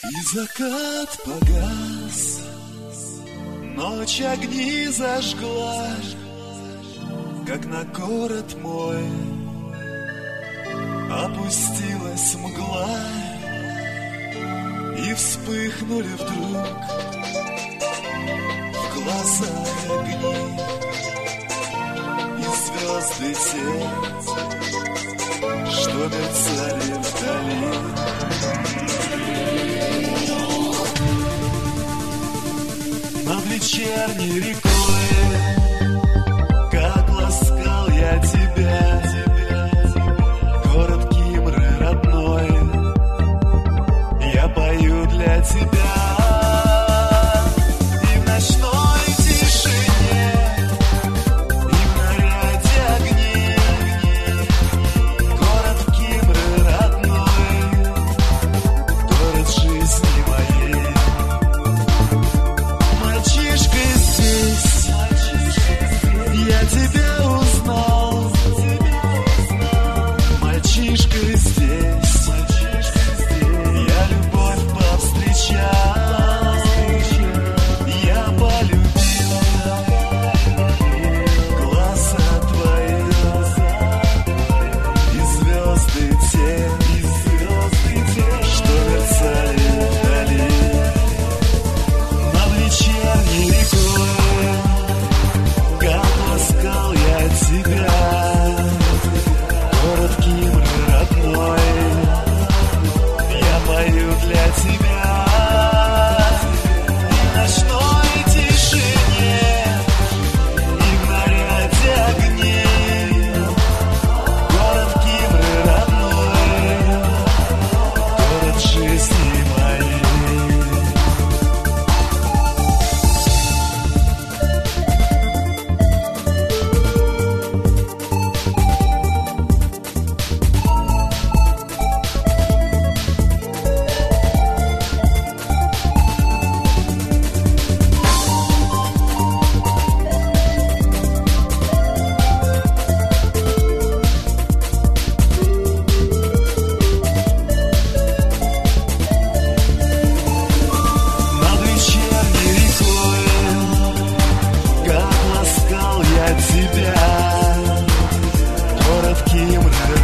И закат погас, ночь огни зажгла, как на город мой опустилась мгла, и вспыхнули вдруг в глазах огни, и звезды те, что мерцали вдали. Над вечерней рекой, как ласкал я тебя, город Кимры родной, я пою для тебя. И в ночной тишине, и в наряде огней, город Кимры родной, город жизни моей. Мальчишкой здесь я тебя узнал, мальчишкой здесь я любовь повстречал, я полюбил глаза твои и звезды те, что мерцали вдали. Над вечерней рекой, как ласкал я тебя, город Кимры родной, я пою для тебя. И в ночной тишине, и в наряде огней, город Кимры родной, город жизни моей. Над вечерней рекой, как ласкал я тебя, город Кимры